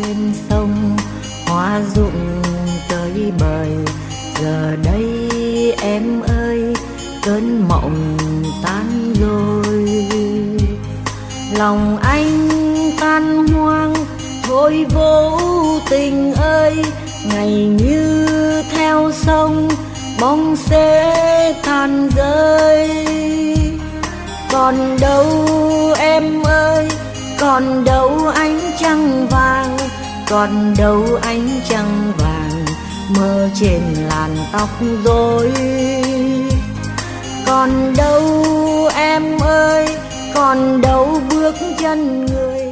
bên sông hoa rụng tới bời. Giờ đây em ơi cơn mộng tan rồi, lòng anh tan hoang thôi vô tình ơi. Ngày như theo sông bóng sẽ tàn rơi, còn đâu em ơi, còn đâu ánh trăng vàng, còn đâu ánh trăng vàng mơ trên làn tóc rối. Còn đâu em ơi, còn đâu bước chân người.